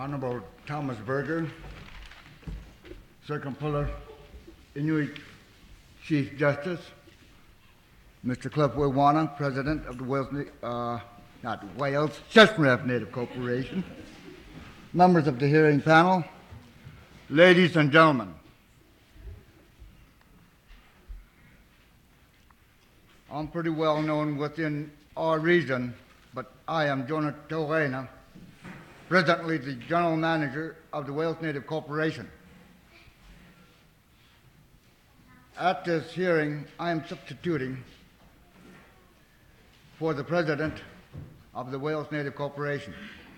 Honorable Thomas Berger, Circumpolar Inuit Chief Justice, Mr. Cliff Wewana, President of the Shesmeref Native Corporation, members of the hearing panel, ladies and gentlemen. I'm pretty well known within our region, but I am Jonah Toreina, presently the General Manager of the Wales Native Corporation. At this hearing, I am substituting for the President of the Wales Native Corporation.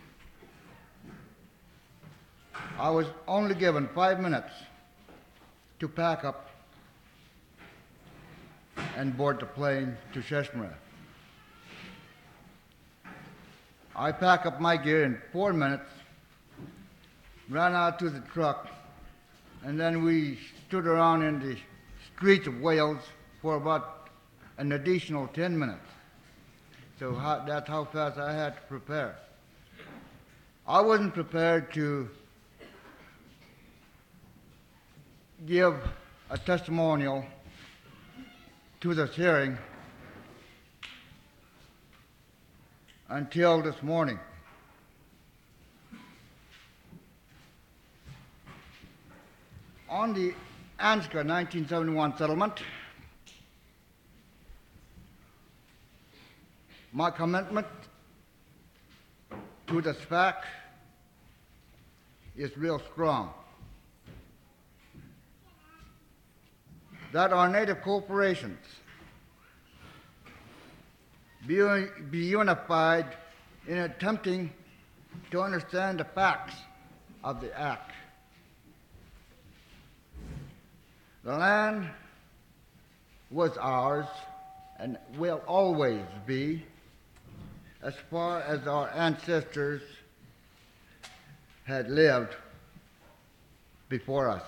I was only given 5 minutes to pack up and board the plane to Shesmeref. I packed up my gear in 4 minutes, ran out to the truck, and then we stood around in the streets of Wales for about an additional 10 minutes. So that's how fast I had to prepare. I wasn't prepared to give a testimonial to this hearing until this morning. On the Anska 1971 settlement, my commitment to this fact is real strong. That our native corporations be unified in attempting to understand the facts of the Act. The land was ours and will always be as far as our ancestors had lived before us.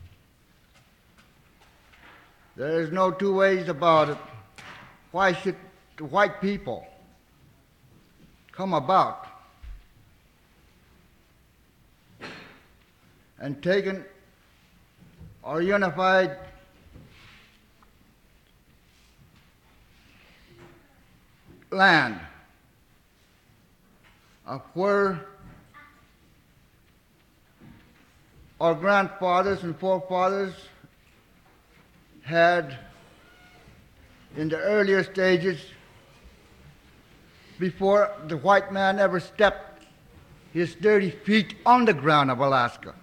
There is no two ways about it. Why should the white people come about and taken our unified land of where our grandfathers and forefathers had in the earlier stages before the white man ever stepped his dirty feet on the ground of Alaska.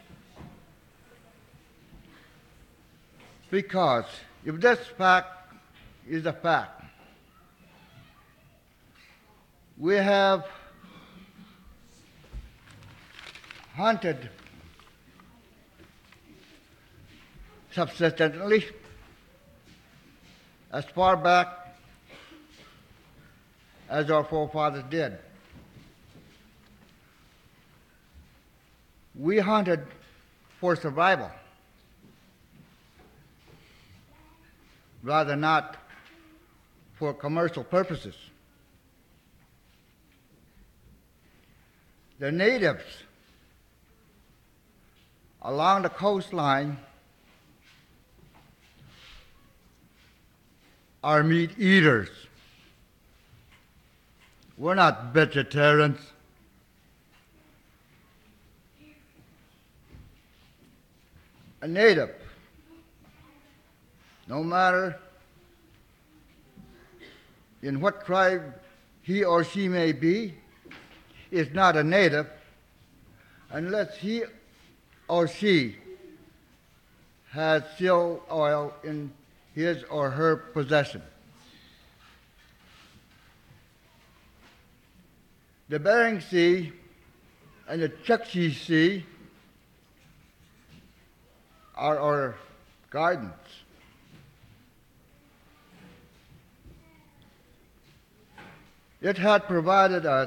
Because if this fact is a fact, we have hunted subsistently as far back as our forefathers did. We hunted for survival, rather not for commercial purposes. The natives along the coastline are meat eaters. We're not vegetarians. A native, no matter in what tribe he or she may be, is not a native unless he or she has seal oil in his or her possession. The Bering Sea and the Chukchi Sea are our gardens. It had provided us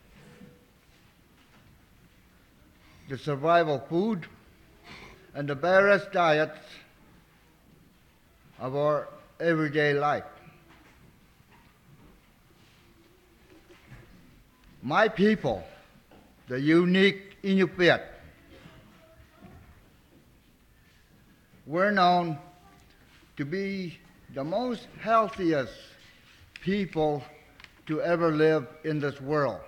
the survival food and the barest diets of our everyday life. My people, the unique Inupiat were known to be the most healthiest people to ever live in this world.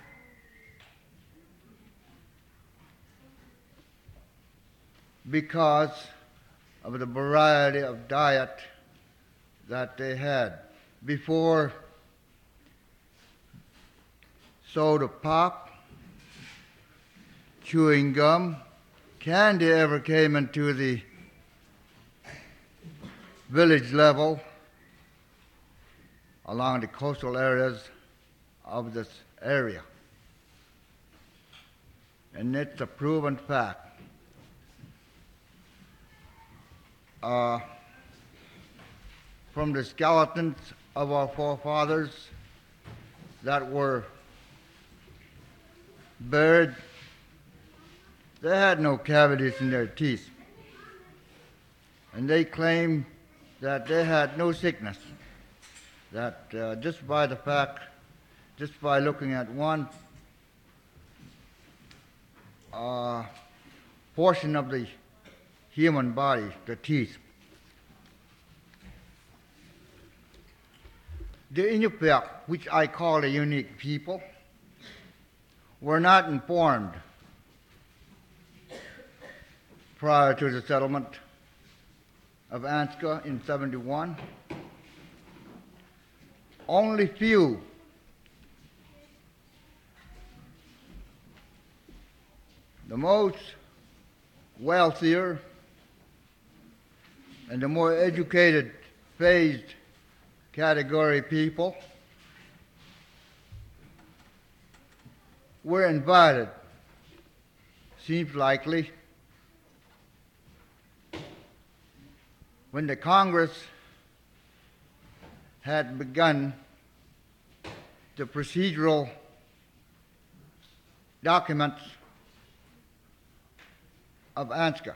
Because of the variety of diet that they had. Before soda pop, chewing gum, candy ever came into the village level along the coastal areas of this area. And it's a proven fact. From the skeletons of our forefathers that were buried, they had no cavities in their teeth. And they claim that they had no sickness. That just by looking at one portion of the human body, the teeth. The Inupiaq, which I call a unique people, were not informed prior to the settlement of Anska in 71. Only few the most wealthier and the more educated, phased category people were invited, seems likely, when the Congress had begun the procedural documents of Anska.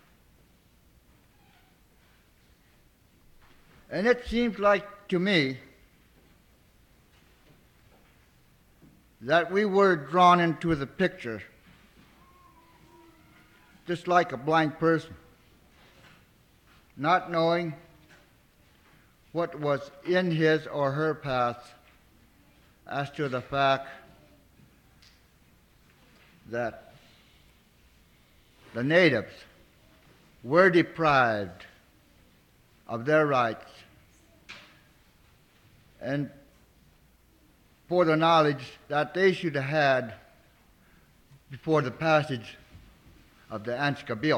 And it seems like to me that we were drawn into the picture just like a blind person, not knowing what was in his or her path as to the fact that the natives were deprived of their rights and for the knowledge that they should have had before the passage of the Anska Bill.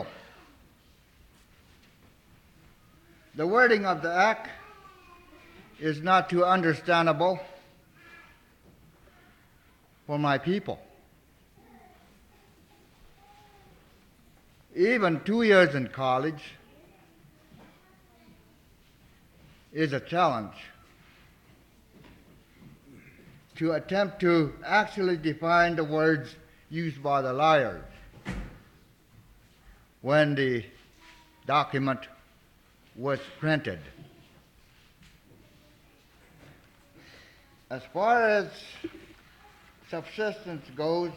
The wording of the act is not too understandable for my people. Even 2 years in college is a challenge to attempt to actually define the words used by the liars when the document was printed. As far as subsistence goes,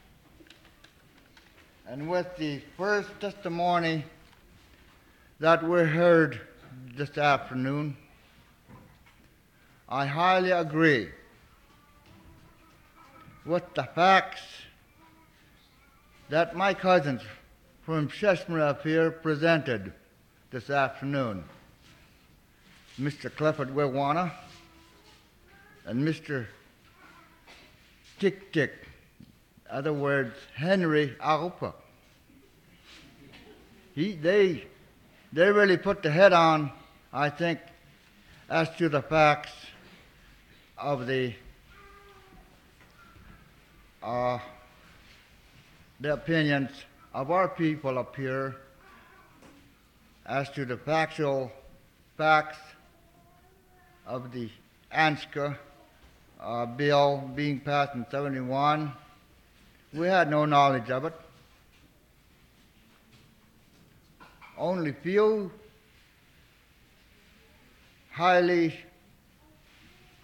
and with the first testimony that we heard this afternoon, I highly agree with the facts that my cousins from Sheshmere up here presented this afternoon. Mr. Clifford Wewana and Mr. Tick Tick, other words, Henry Aupa. They really put the head on, I think, as to the facts of the opinions of our people up here as to the factual facts of the Anska bill being passed in 71. We had no knowledge of it. Only few highly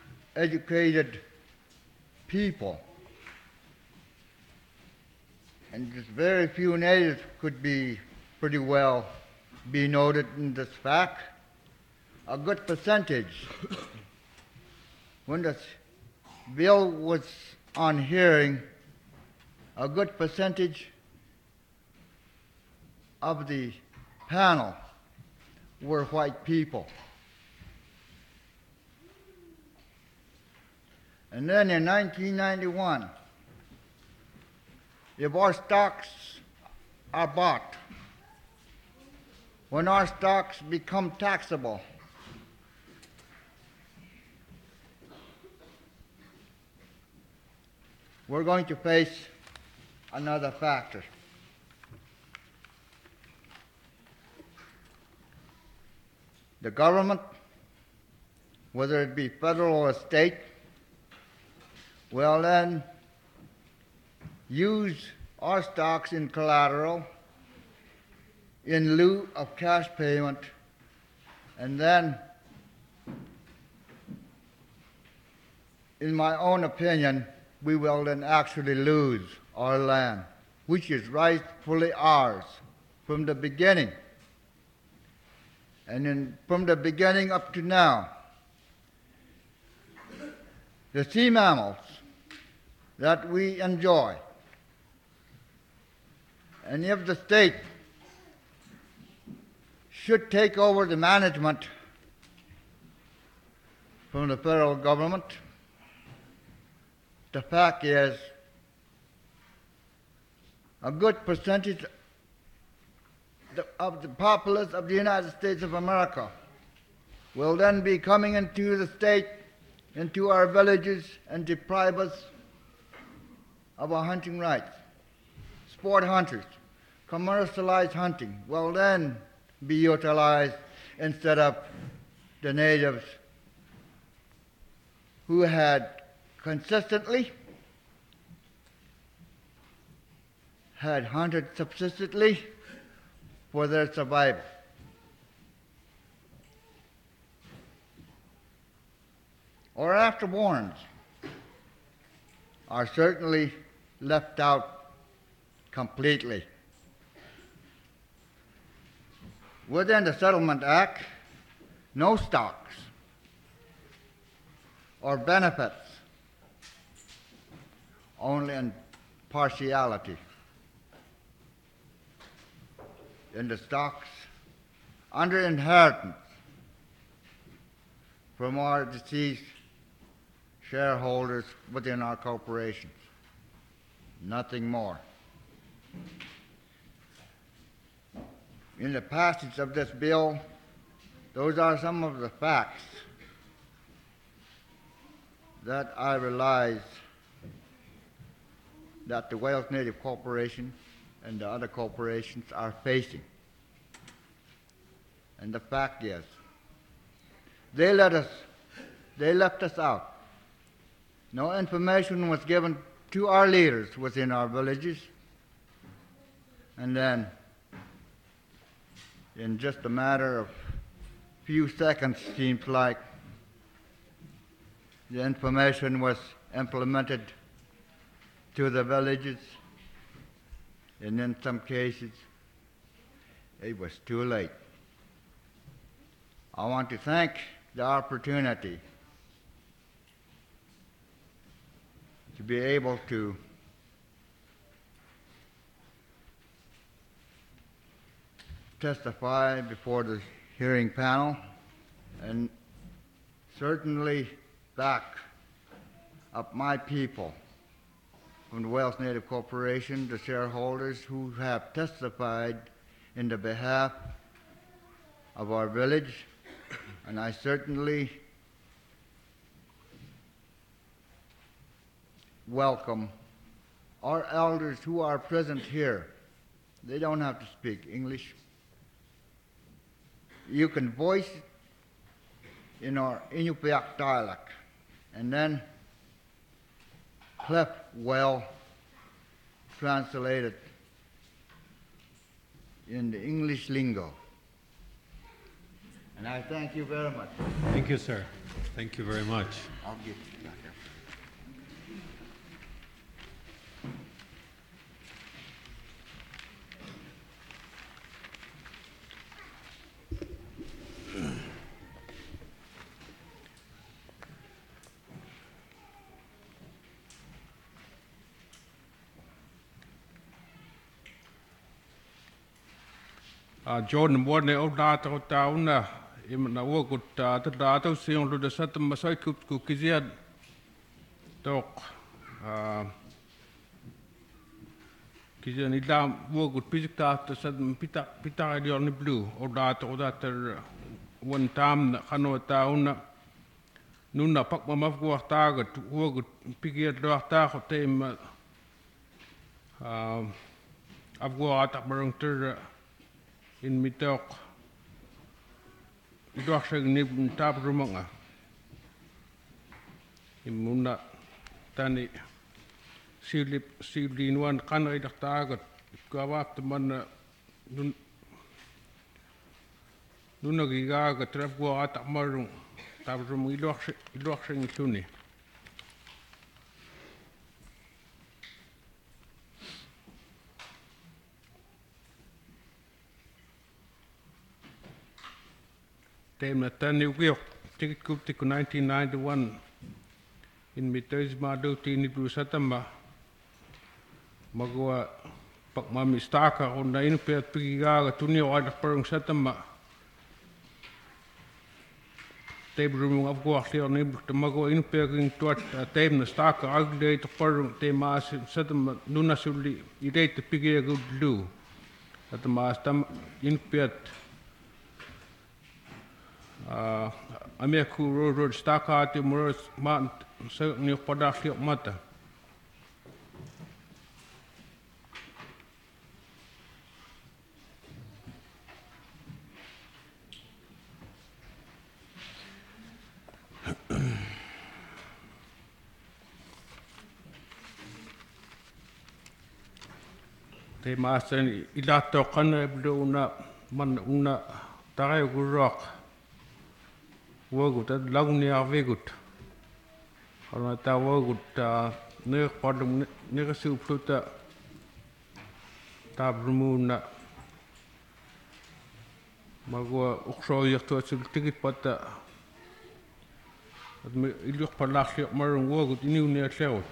educated people and just very few natives could be pretty well be noted in this fact. A good percentage, when this bill was on hearing, a good percentage of the panel were white people. And then in 1991, if our stocks are bought, when our stocks become taxable, we're going to face another factor. The government, whether it be federal or state, will then use our stocks in collateral in lieu of cash payment, and then, in my own opinion, we will then actually lose our land, which is rightfully ours from the beginning. And from the beginning up to now, the sea mammals that we enjoy, and if the state should take over the management from the federal government, the fact is a good percentage of the populace of the United States of America will then be coming into the state, into our villages, and deprive us of our hunting rights. Sport hunters, commercialized hunting will then be utilized instead of the natives who had consistently had hunted subsistently for their survival. Our afterborns are certainly left out completely. Within the Settlement Act, no stocks or benefits, only in partiality. In the stocks under inheritance from our deceased shareholders within our corporations. Nothing more. In the passage of this bill, those are some of the facts that I realize that the Wales Native Corporation and the other corporations are facing. And the fact is, they left us out. No information was given to our leaders within our villages. And then, in just a matter of few seconds, seems like the information was implemented to the villages, and in some cases, it was too late. I want to thank the opportunity to be able to testify before the hearing panel, and certainly back up my people from the Wales Native Corporation, the shareholders who have testified in the behalf of our village, and I certainly welcome our elders who are present here. They don't have to speak English. You can voice it in our Inupiaq dialect, and then Cliff will translate it in the English lingo. And I thank you very much. Thank you, sir. Thank you very much. I'll give you back here. John Morne o data o tauna I na o gut ta data si on lu sat ma sai ku kizia tok kizia ni da o gut pizika ta sat pita di on blue o data one time khano tauna nuna pak ma ku ta gut o gut pigia do ta ko tem abgo ata barang ter in mitok idoak seg ni tap rumanga imuna tani silin wan kan ri tagat kawat man nuna giga ga trap go ata marung tap rum idoak seg tuni tem na tani ukiok tikit kup tiku 1991 in mitais ma do tini pu satama magwa pak mami staka on na in pe pigiga ga tuni o ada perung satama tem rumung af go akli on ibu magwa in pe ging tuat tem na staka agle to perung tem ma satama nuna suli ide te pigiga go lu satama stam in pe Ameriku road staka te moros man sa ni pada khiok mata te masen ilato kana bluna man una tarai gurok wogut at lang ni avegut ona ta wogut ne padum ne kasu pluta ta brumuna magwa ukso yakto sul tikit pata at me iluk palakh marung wogut iniu ne tlewt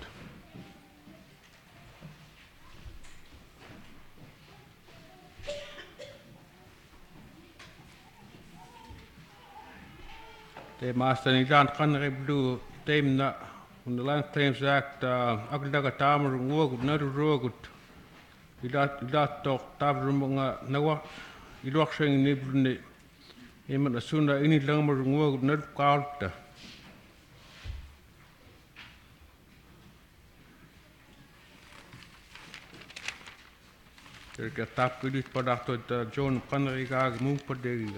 te master ni dan kan reblu tem na on the land claims act agdaga tamar wogut na rogut idat tok tabrumunga nawa iluak seng ni blune eman asuna ini langmar wogut na kalta terka tap kudit padakto John kanriga mung paderiga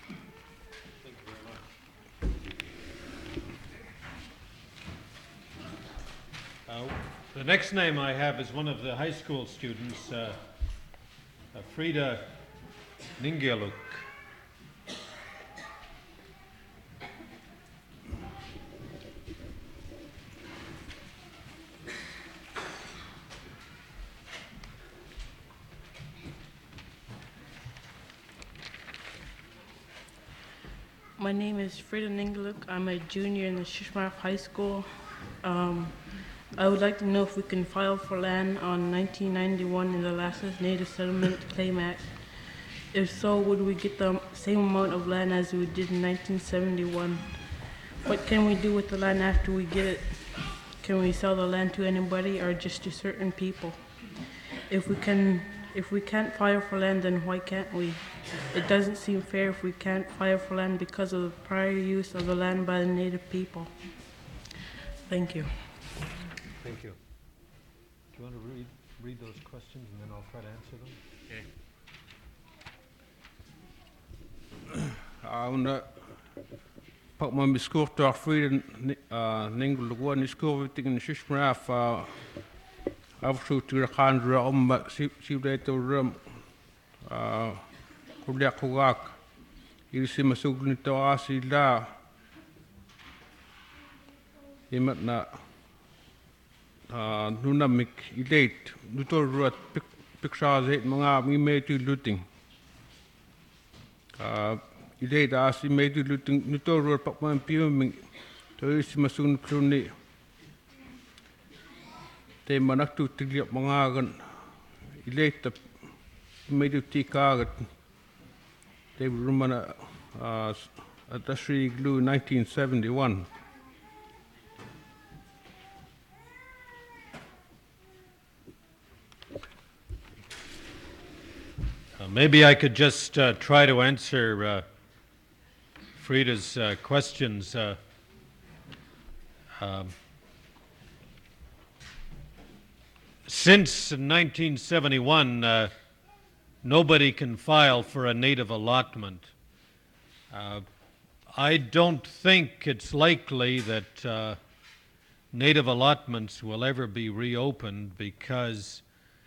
The next name I have is one of the high school students, Frida Ningeluk. My name is Frida Ningeluk. I'm a junior in the Shishmaref High School. I would like to know if we can file for land on 1991 in the Lasses Native Settlement Claim Act. If so, would we get the same amount of land as we did in 1971? What can we do with the land after we get it? Can we sell the land to anybody or just to certain people? If we can't file for land, then why can't we? It doesn't seem fair if we can't file for land because of the prior use of the land by the Native people. Thank you. Thank you. Do you want to read those questions and then I'll try to answer them? Okay. Una pak ma miskur to Frida Ningeluk one iskur viting in Shishmaref avsu tu khan ram sibde to ram kulia kugak irisi masugni to asila imat na nuna mik ilate nutor ruat pictures it mga mi metu looting ilate asi metu looting nutor ruat pak man pium to irisi masun pluni te manak tu tigliap mga gan ilate metu tikagat David Rumana at the Sri Glue 1971. Maybe I could just try to answer Frida's questions. Since 1971, nobody can file for a native allotment. I don't think it's likely that native allotments will ever be reopened because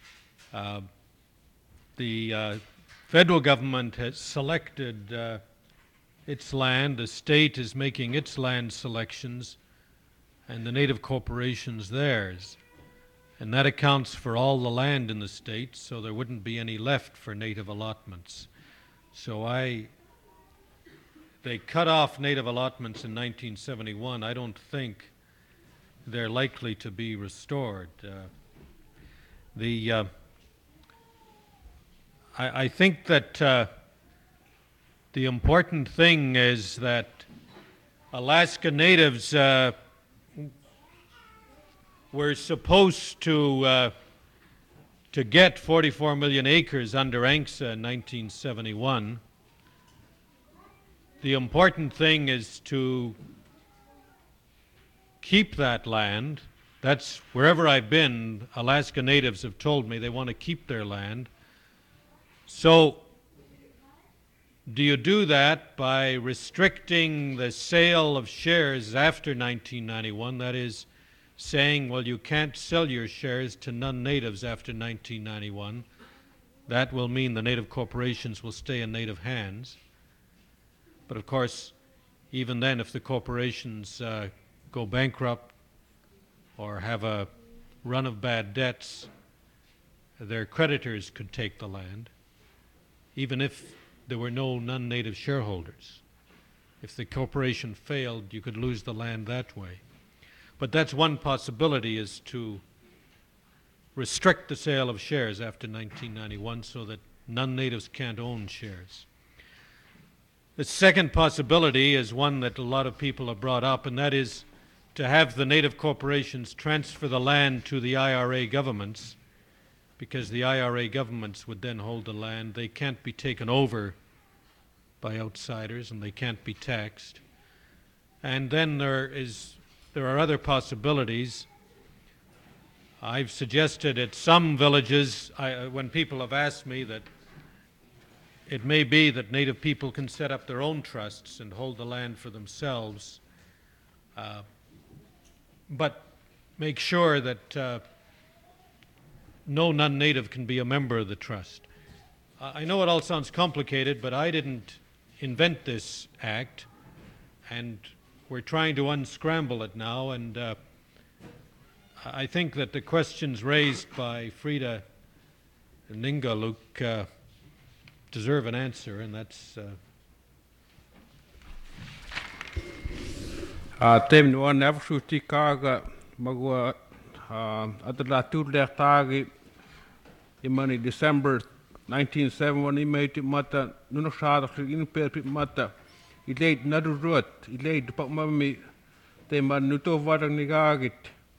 the federal government has selected its land, the state is making its land selections, and the native corporations theirs. And that accounts for all the land in the state, so there wouldn't be any left for native allotments. So they cut off native allotments in 1971. I don't think they're likely to be restored. I think that the important thing is that Alaska Natives were supposed to get 44 million acres under ANCSA in 1971. The important thing is to keep that land. That's wherever I've been, Alaska Natives have told me they want to keep their land. So, do you do that by restricting the sale of shares after 1991? That is, saying, well, you can't sell your shares to non-natives after 1991. That will mean the native corporations will stay in native hands. But of course, even then, if the corporations go bankrupt or have a run of bad debts, their creditors could take the land, even if there were no non-native shareholders. If the corporation failed, you could lose the land that way. But that's one possibility, is to restrict the sale of shares after 1991 so that non-natives can't own shares. The second possibility is one that a lot of people have brought up, and that is to have the native corporations transfer the land to the IRA governments, because the IRA governments would then hold the land. They can't be taken over by outsiders, and they can't be taxed. And then there are other possibilities. I've suggested at some villages, when people have asked me, that it may be that native people can set up their own trusts and hold the land for themselves, but make sure that no non-native can be a member of the trust. I know it all sounds complicated, but I didn't invent this act, and we're trying to unscramble it now, and I think that the questions raised by Frida and Ningaluk deserve an answer, and that's... Tem no an avsuti kaga magwa atla tudler tagi imani December 1971 imeti mata nuno shada in perpit mata ileit nadu rot ileit pak mami te man nuto varang nigagit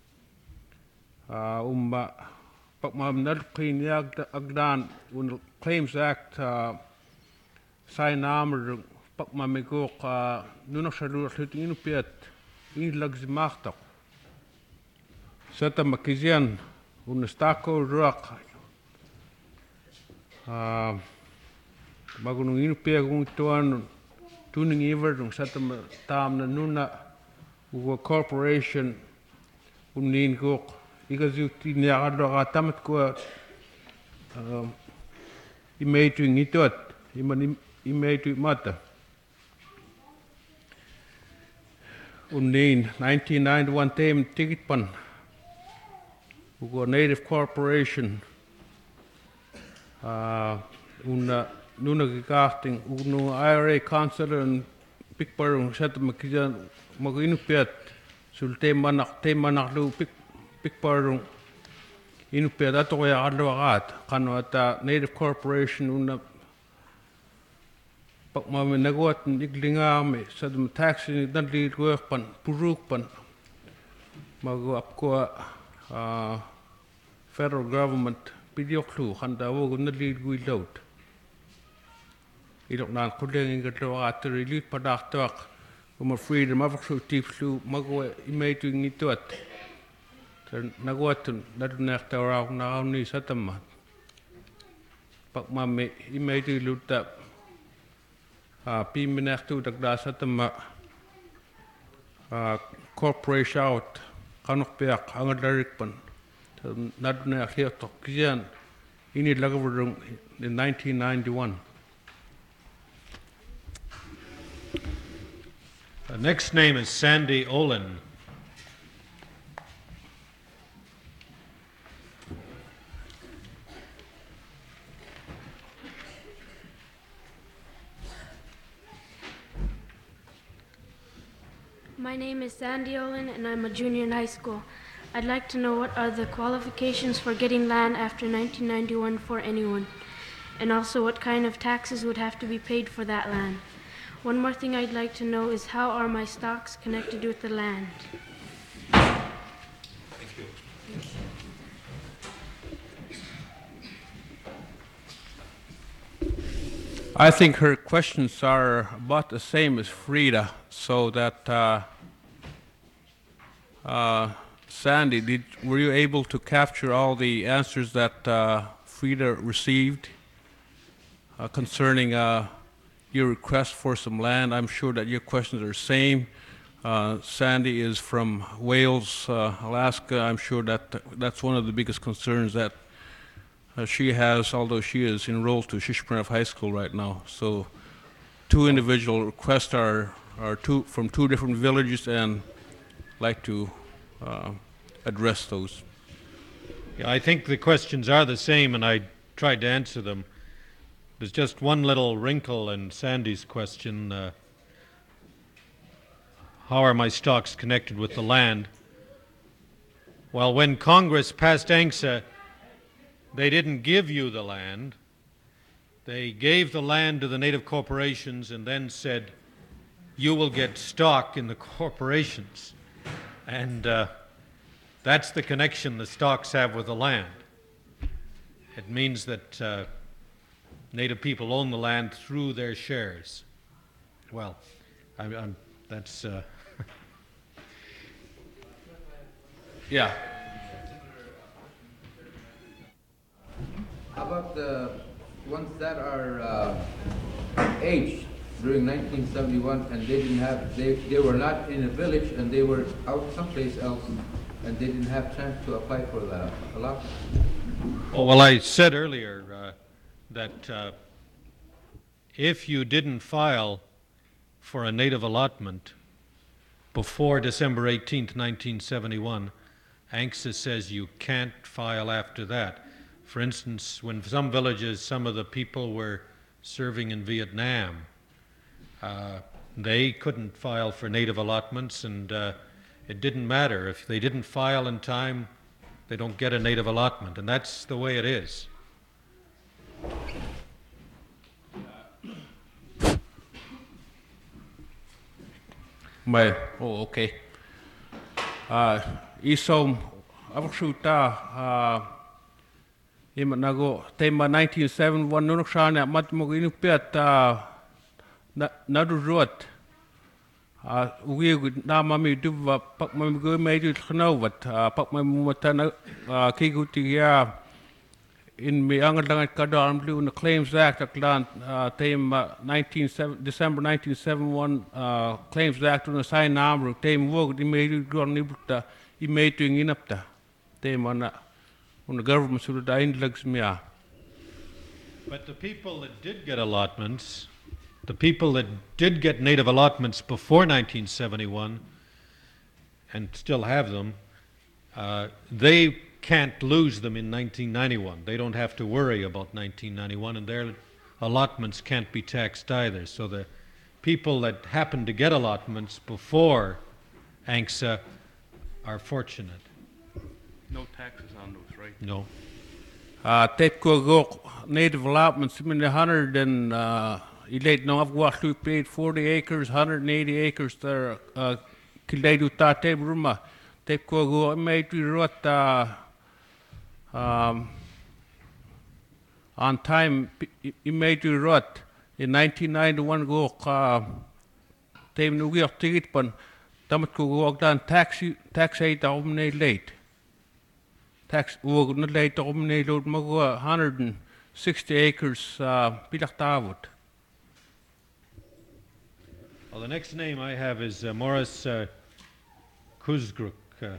pak mam nad qin yag agdan un Claims Act sign amr pak mami ko nuno shadu in pet in lagzimachtak Sata makizian un stako rock magunung inu pia gung tuan tuning iver dung sata tam na nuna uwa corporation unin ko igazu tinyagado tamat ko imeitu ngitot iman imeitu mata unin 1991 tem ticket pan ugo native corporation una nuna gikachting unu IRA councilor and pikparung set makijan maginu pet sul manak lu pikparung inu pet ato ya adlo agat kano ata native corporation una pak mami nagwat iglinga me sadum taxi ni dan lead work pan puruk pan mago apko federal government pidioklu handa wo gun lead we load idok nan kudeng ingatlo ater lead padak tak kuma freedom of tipslu mago image ni tot nagwat nadun tawra na ni satama pak mami image luta pimenak tu dagda satama corporation out kanok peak angadarik pan nadna here tokian ini lagavurung in 1991. The next name is Sandy Olin. My name is Sandy Olin and I'm a junior in high school. I'd like to know what are the qualifications for getting land after 1991 for anyone, and also what kind of taxes would have to be paid for that land. One more thing I'd like to know is how are my stocks connected with the land? Thank you. I think her questions are about the same as Frida, so that Sandy, were you able to capture all the answers that Frida received concerning your request for some land? I'm sure that your questions are the same. Sandy is from Wales, Alaska. I'm sure that that's one of the biggest concerns that she has, although she is enrolled to Shishmaref High School right now. So two individual requests are from two different villages, and like to address those. Yeah, I think the questions are the same, and I tried to answer them. There's just one little wrinkle in Sandy's question. How are my stocks connected with the land? Well, when Congress passed ANCSA, they didn't give you the land. They gave the land to the native corporations and then said, you will get stock in the corporations. And that's the connection the stocks have with the land. It means that native people own the land through their shares. Well, that's... Yeah. How about the ones that are aged during 1971 and they didn't have, they were not in a village and they were out someplace else and they didn't have chance to apply for the allotment? Oh, well, I said earlier that if you didn't file for a native allotment before December 18th, 1971, ANCSA says you can't file after that. For instance, when some villages, some of the people were serving in Vietnam, they couldn't file for native allotments, and it didn't matter. If they didn't file in time, they don't get a native allotment, and that's the way it is. Oh, okay. Isom avaksuta imanago tema 1971 nunuksana matmoginu piat naduruat we namami duva pak mami go medu knowat pak mami matana kigutia in me angadangat kadam blue in the Claims Act aklan tema December 1971 Claims Act on the sign number tema work di medu gornibuta imetu inapta tema na on the government should die lugs me. But the people that did get allotments, the people that did get native allotments before 1971 and still have them, they can't lose them in 1991. They don't have to worry about 1991, and their allotments can't be taxed either. So the people that happened to get allotments before ANCSA are fortunate. No taxes on those, right? No. Tepko go native allotments in 100 and late no of what we paid 40 acres, 180 acres there, Kilday do ta table room, take go made we wrote, on time, he made we wrote in 1991 go, tame no gear ticket, but Tamat ko walk down tax 8 late. Tax walk not late load mago 160 acres pilak tavut. Well, the next name I have is Morris Kuzgruk.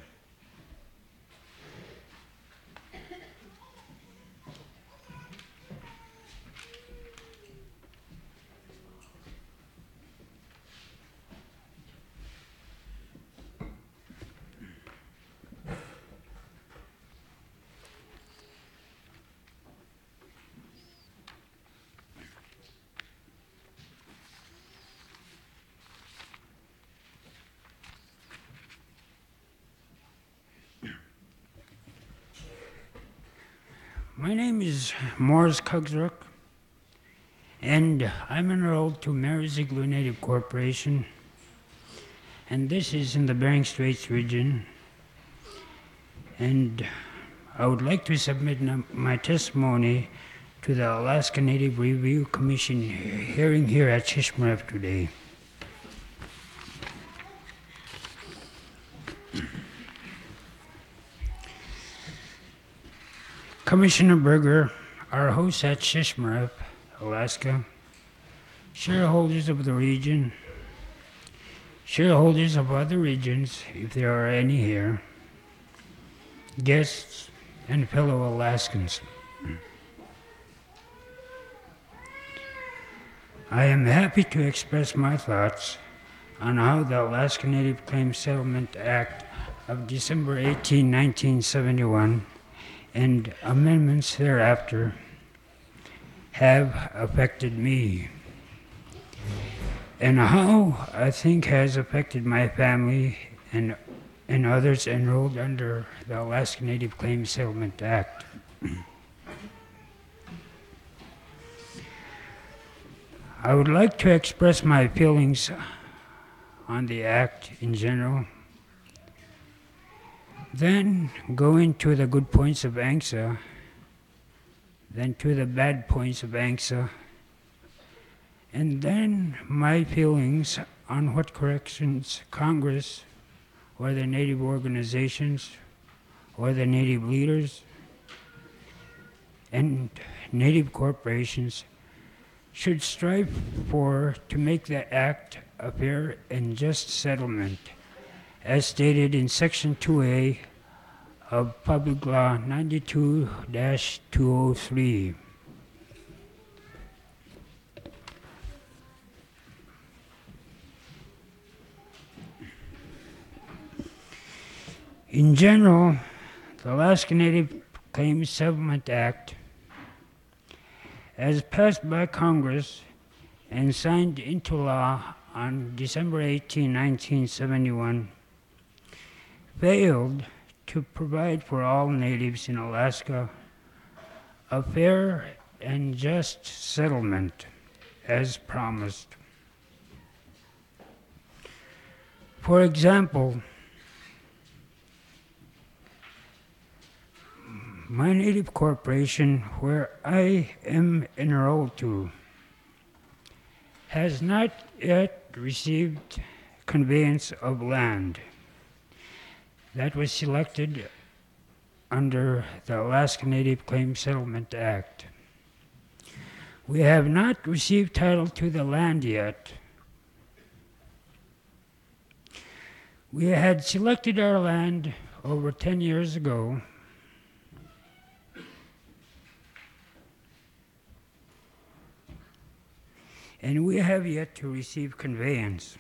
My name is Morris Kugsrook, and I'm enrolled to Mary's Igloo Native Corporation, and this is in the Bering Straits region. And I would like to submit my testimony to the Alaska Native Review Commission hearing here at Shishmaref today. Commissioner Berger, our host at Shishmaref, Alaska, shareholders of the region, shareholders of other regions, if there are any here, guests, and fellow Alaskans. I am happy to express my thoughts on how the Alaska Native Claims Settlement Act of December 18, 1971 and amendments thereafter have affected me, and how I think has affected my family and others enrolled under the Alaska Native Claims Settlement Act. I would like to express my feelings on the Act in general, then go into the good points of ANCSA, then to the bad points of ANCSA, and then my feelings on what corrections Congress or the Native organizations or the Native leaders and Native corporations should strive for to make the Act a fair and just settlement, as stated in Section 2A of Public Law 92-203. In general, the Alaska Native Claims Settlement Act, as passed by Congress and signed into law on December 18, 1971, failed to provide for all natives in Alaska a fair and just settlement as promised. For example, my Native corporation, where I am enrolled to, has not yet received conveyance of land that was selected under the Alaska Native Claims Settlement Act. We have not received title to the land yet. We had selected our land over 10 years ago, and we have yet to receive conveyance.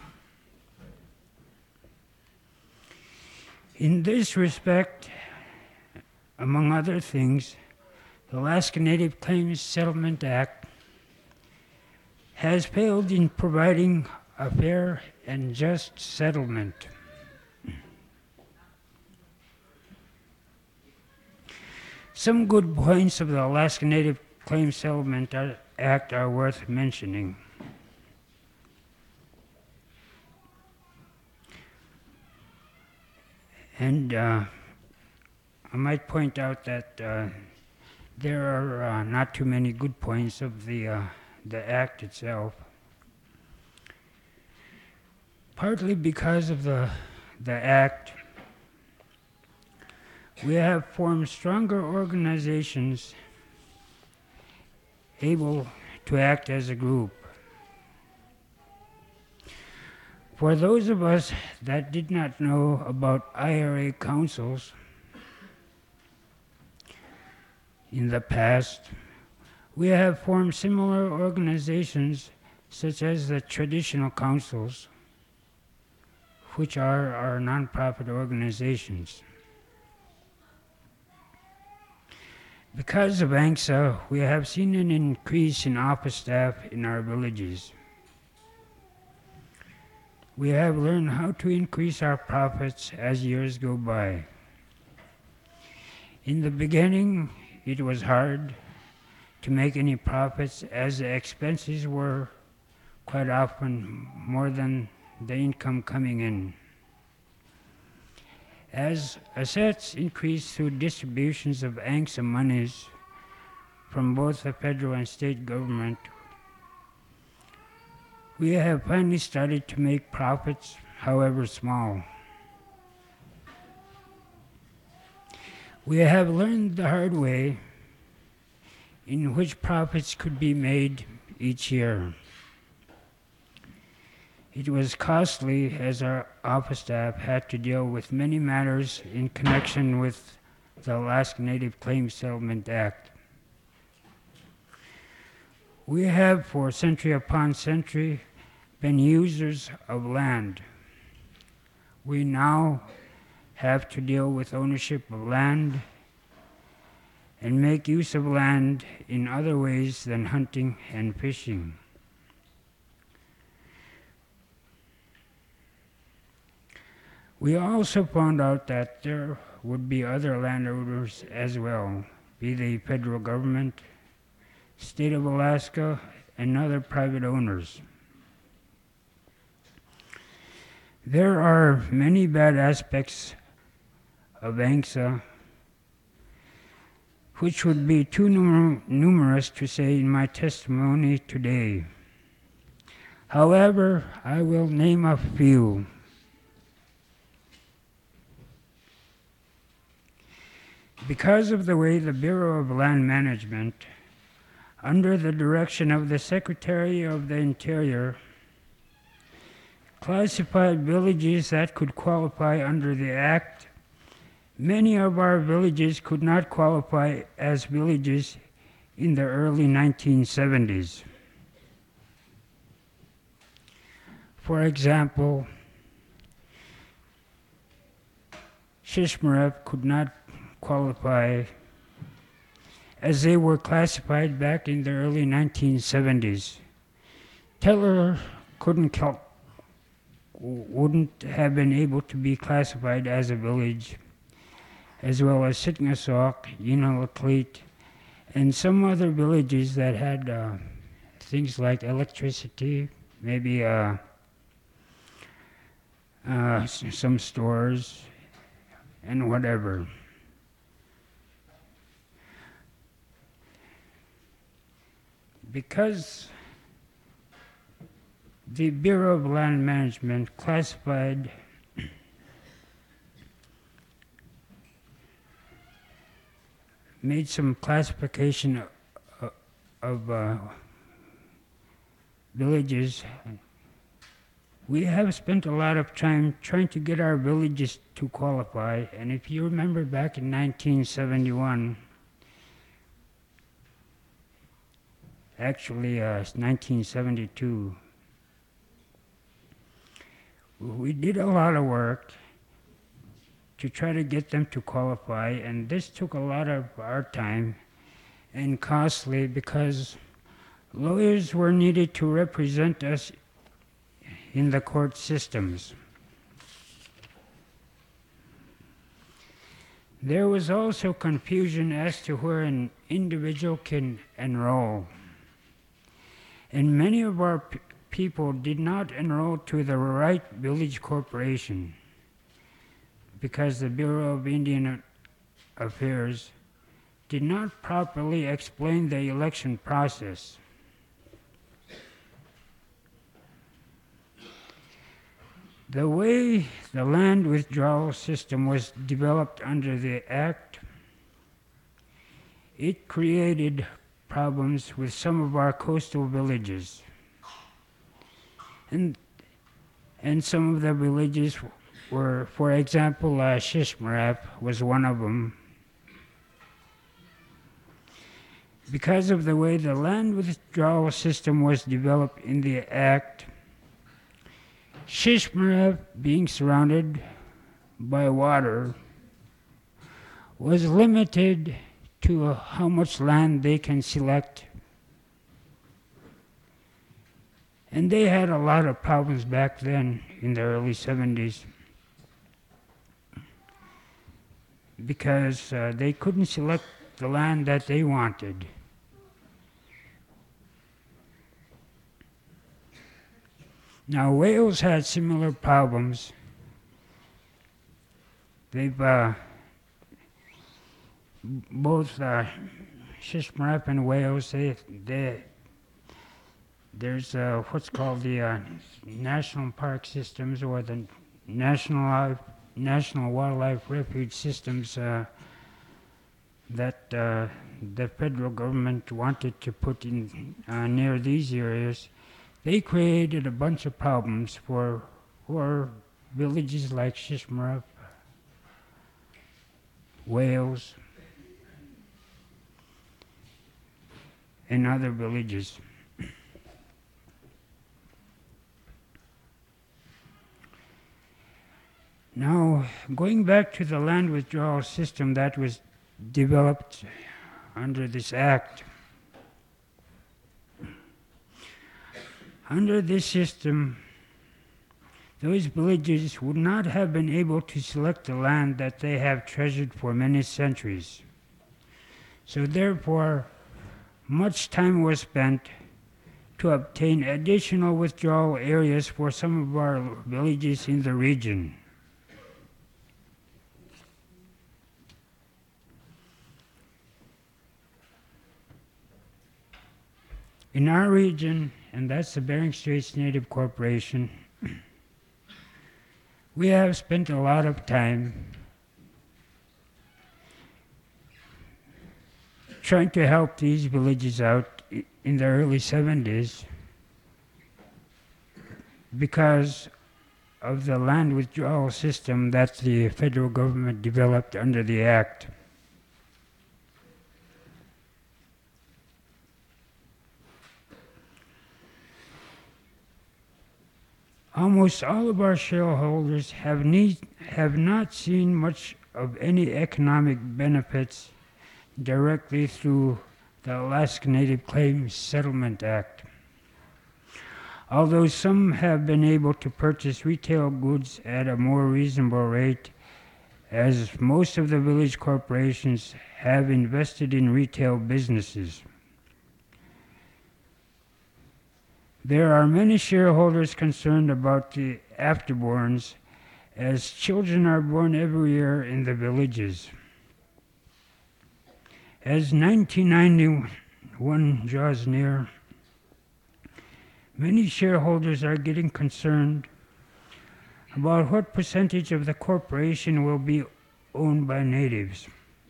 In this respect, among other things, the Alaska Native Claims Settlement Act has failed in providing a fair and just settlement. Some good points of the Alaska Native Claims Settlement Act are worth mentioning. And I might point out that there are not too many good points of the act itself. Partly because of the act, we have formed stronger organizations able to act as a group. For those of us that did not know about IRA councils in the past, we have formed similar organizations such as the traditional councils, which are our nonprofit organizations. Because of ANCSA, we have seen an increase in office staff in our villages. We have learned how to increase our profits as years go by. In the beginning, it was hard to make any profits as the expenses were quite often more than the income coming in. As assets increased through distributions of ANCSA monies from both the federal and state government, we have finally started to make profits, however small. We have learned the hard way in which profits could be made each year. It was costly as our office staff had to deal with many matters in connection with the Alaska Native Claims Settlement Act. We have for century upon century been users of land. We now have to deal with ownership of land and make use of land in other ways than hunting and fishing. We also found out that there would be other landowners as well, be they federal government, state of Alaska, and other private owners. There are many bad aspects of ANCSA, which would be too numerous to say in my testimony today. However, I will name a few. Because of the way the Bureau of Land Management, under the direction of the Secretary of the Interior, classified villages that could qualify under the Act, many of our villages could not qualify as villages in the early 1970s. For example, Shishmaref could not qualify as they were classified back in the early 1970s. Teller wouldn't have been able to be classified as a village, as well as Sitngasoc, Yinalakleet, and some other villages that had things like electricity, maybe some stores, and whatever. Because the Bureau of Land Management classified made some classification of villages, we have spent a lot of time trying to get our villages to qualify, and if you remember back in 1971, actually 1972, we did a lot of work to try to get them to qualify, and this took a lot of our time and costly because lawyers were needed to represent us in the court systems. There was also confusion as to where an individual can enroll. And many of our people did not enroll to the right village corporation. because the Bureau of Indian Affairs did not properly explain the election process. The way the land withdrawal system was developed under the Act, it created problems with some of our coastal villages. And some of the villages were, for example, Shishmarap was one of them. Because of the way the land withdrawal system was developed in the Act, Shishmarap, being surrounded by water, was limited to how much land they can select. And they had a lot of problems back then in the early 70s because they couldn't select the land that they wanted. Now, Wales had similar problems. They've both Shishmarap and Wales, there's what's called the National Park Systems, or the National Wildlife Refuge Systems that the federal government wanted to put in near these areas. They created a bunch of problems for villages like Shishmarap, Wales, and other villages. Now, going back to the land withdrawal system that was developed under this Act, under this system, those villages would not have been able to select the land that they have treasured for many centuries. So therefore, much time was spent to obtain additional withdrawal areas for some of our villages in the region. In our region, and that's the Bering Straits Native Corporation, we have spent a lot of time trying to help these villages out in the early 70s because of the land withdrawal system that the federal government developed under the Act. Almost all of our shareholders have not seen much of any economic benefits directly through the Alaska Native Claims Settlement Act. Although some have been able to purchase retail goods at a more reasonable rate, as most of the village corporations have invested in retail businesses. There are many shareholders concerned about the afterborns, as children are born every year in the villages. As 1991 draws near, many shareholders are getting concerned about what percentage of the corporation will be owned by natives.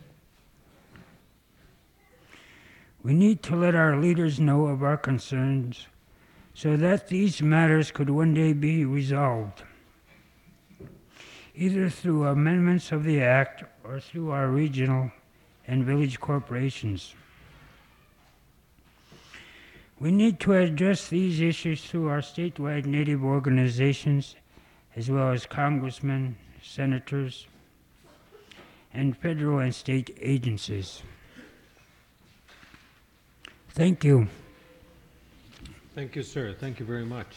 We need to let our leaders know of our concerns so that these matters could one day be resolved, either through amendments of the Act or through our regional and village corporations. We need to address these issues through our statewide Native organizations, as well as congressmen, senators, and federal and state agencies. Thank you. Thank you, sir. Thank you very much.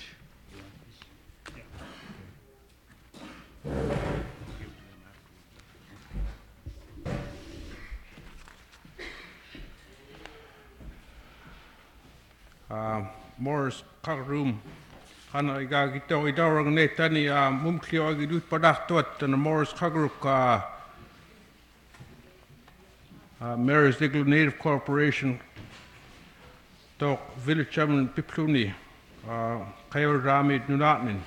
Morris Kakarum Hana iga gito idawrang netani mumklio agidut padachtot and Morris Kagruk Mary's Diggle Native Corporation Tok Village Chairman Pipluni Kayor Rami Nunatnin.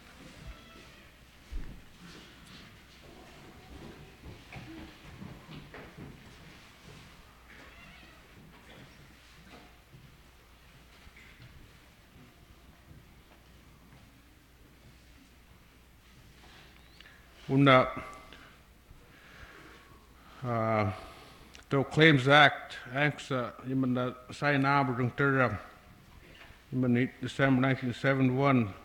Una the Claims Act angsa iman na sign aberdung terra iman December 1971